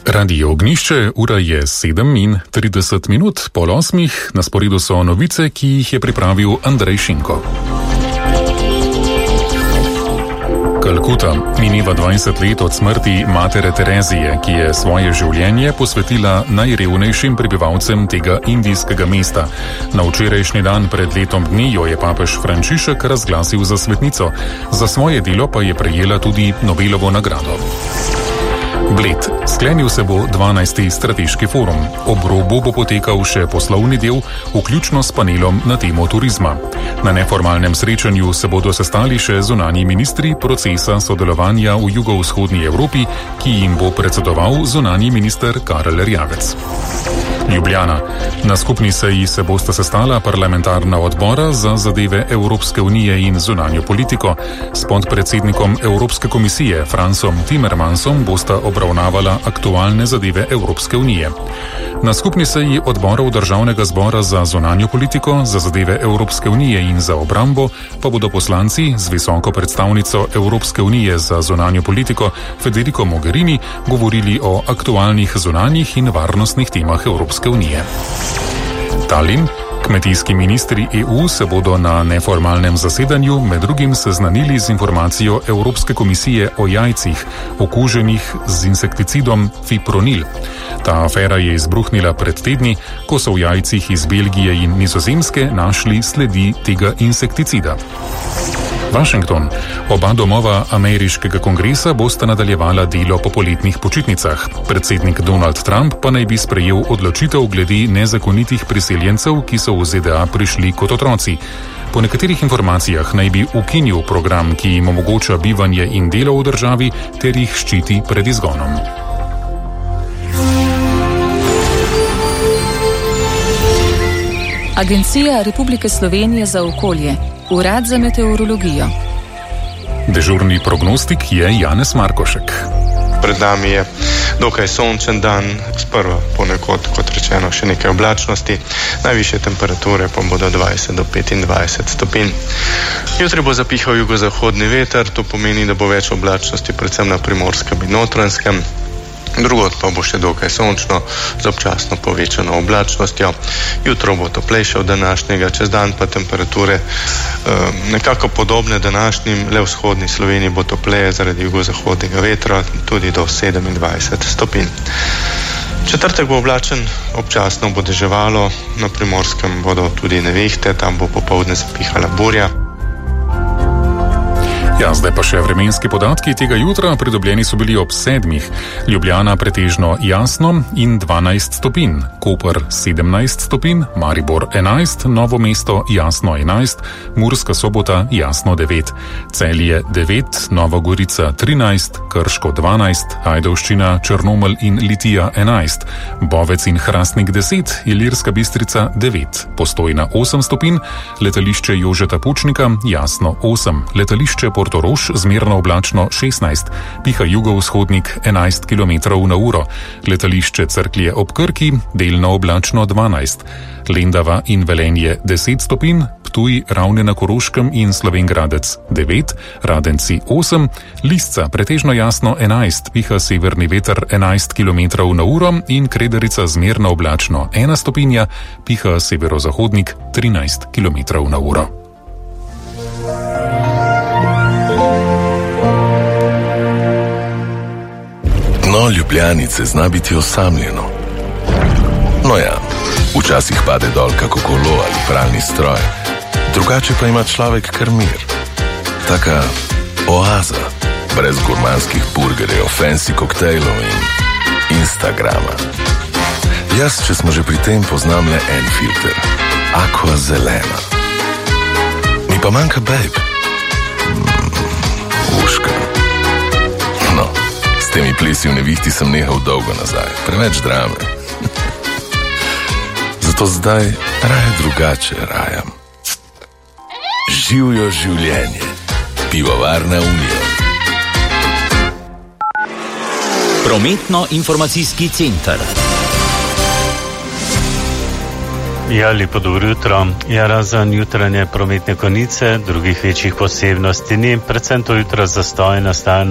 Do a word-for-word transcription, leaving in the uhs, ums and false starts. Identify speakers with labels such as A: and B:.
A: Radio Ognišče, ura je sedem in trideset minut, pol osmih, na sporedu so novice, ki jih je pripravil Andrej Šinko. Kalkuta. Mineva dvajset let od smrti matere Terezije, ki je svoje življenje posvetila najrevnejšim prebivalcem tega indijskega mesta. Na včerajšnji dan pred letom dni jo je papež Frančišek razglasil za svetnico. Za svoje delo pa je prejela tudi Nobelovo nagrado. Bled. Sklenil se bo dvanajsti strateški forum. Ob robu bo potekal še poslovni del, vključno s panelom na temo turizma. Na neformalnem srečanju se bodo sestali še zunanji ministri procesa sodelovanja v jugovzhodni Evropi, ki jim bo predsedoval zunanji minister Karel Erjavec. Ljubljana. Na skupni seji se bosta sestala parlamentarna odbora za zadeve Evropske unije in zunanjo politiko. S podpredsednikom Evropske komisije Fransom Timmermansom bosta obravnavala aktualne zadeve Evropske unije. Na skupni seji odborov Državnega zbora za zunanjo politiko, za zadeve Evropske unije in za obrambo pa bodo poslanci z visoko predstavnico Evropske unije za zunanjo politiko Federico Mogherini govorili o aktualnih zunanjih in varnostnih temah Evropske unije. Tallinn. Kmetijski ministri E U se bodo na neformalnem zasedanju med drugim seznanili z informacijo Evropske komisije o jajcih, okuženih z insekticidom fipronil. Ta afera je izbruhnila pred tedni, ko so v jajcih iz Belgije in Nizozemske našli sledi tega insekticida. Washington. Oba domova ameriškega kongresa bosta nadaljevala delo po poletnih počitnicah. Predsednik Donald Trump pa naj bi sprejel odločitev glede nezakonitih priseljencev, ki so v Z D A prišli kot otroci. Po nekaterih informacijah naj bi ukinil program, ki jim omogoča bivanje in delo v državi ter jih ščiti pred izgonom.
B: Agencija Republike Slovenije za okolje. Urad za meteorologijo.
A: Dežurni prognostik je Janez Markošek.
C: Pred nami je dokaj sončen dan, sprva ponekod, kot rečeno, še nekaj oblačnosti, najvišje temperature pa bodo dvajset do petindvajset stopinj. Jutri bo zapihal jugozahodni veter, to pomeni, da bo več oblačnosti predvsem na Primorskem in Notranjskem. Drugod pa bo še dokaj sončno, z občasno povečano oblačnostjo. Jutro bo toplejše od današnjega, čez dan pa temperature eh, nekako podobne današnjim, le v vzhodni Sloveniji bo topleje zaradi jugozahodnega vetra, tudi do sedemindvajset stopinj. Četrtek bo oblačen, občasno bo deževalo, na Primorskem bodo tudi nevihte, tam bo popoldne zapihala burja.
A: Ja, zdaj pa še vremenski podatki tega jutra, pridobljeni so bili ob sedmih. Ljubljana pretežno jasno in dvanajst stopinj, Koper sedemnajst stopinj, Maribor enajst, Novo mesto jasno enajst, Murska Sobota jasno devet, Celje devet, Nova Gorica trinajst, Krško dvanajst, Ajdovščina, Črnomelj in Litija enajst, Bovec in Hrastnik deset, Ilirska Bistrica devet, Postojna osem stopinj, letališče Jožeta Pučnika jasno osem, letališče Portorož zmerno oblačno šestnajst, piha jugovzhodnik enajst kilometrov na uro, letališče Cerklje ob Krki delno oblačno dvanajst, Lendava in Velenje deset stopinj, Ptuj, Ravne na Koroškem in Slovenj Gradec devet, Radenci osem, Lisca pretežno jasno enajst, piha severni veter enajst kilometrov na uro in Krederica zmerno oblačno ena stopinja, piha severozahodnik trinajst kilometrov na uro.
D: Dno Ljubljanice zna biti osamljeno. No ja, včasih pade dol kako kolo ali pralni stroj, drugače pa ima človek kar mir. Taka oaza, brez gurmanskih burgerjev, fancy koktejlov in Instagrama. Jaz, če smo že pri tem, poznam le en filter. Aqua zelena. Mi pa manjka babe. Mm, uška. No. S temi plesi v nevihti sem nehal dolgo nazaj, preveč drame. Zato zdaj raje drugače rajam. Živjo življenje. Pivovarna Union.
E: Prometno-informacijski center.
F: Ja, lepo dobro jutro. Ja, razen jutranje prometne konice, drugih večjih posebnosti ni, predvsem to jutro zastoj nastaja